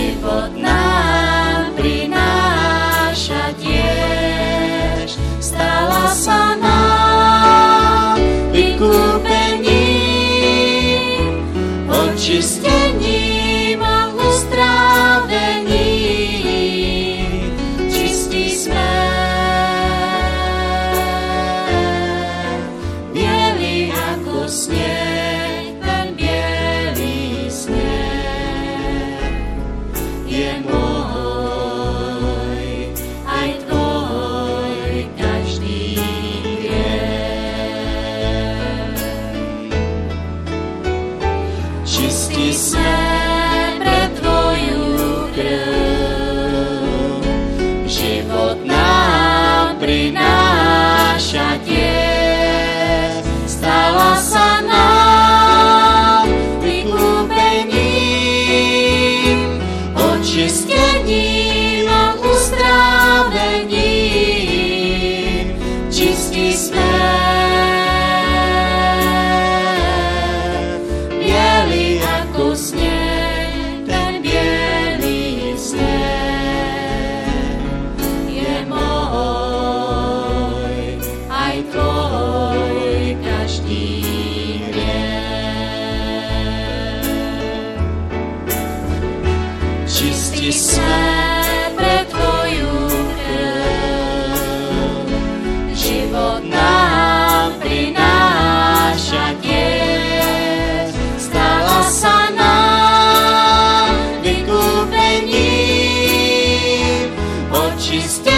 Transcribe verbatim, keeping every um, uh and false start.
život nám prináša tiež. Stala sa nám vykúpením, očistením a uzdravením. Čistí sme, bieli ako sneh, ten bielý sneh je môj, aj tvoj, každý hriech. Čistí sme pre tvoju krv, život nám prináša tiež. Stala sa nám vykúpením, očistením a uzdravením. Čistí sme, bieli ako sneh, ten bielý sneh je môj, aj tvoj, každý hriech. Čistí sme pre tvoju krv, život nám prináša tiež. Stala sa nám vykúpením, očistením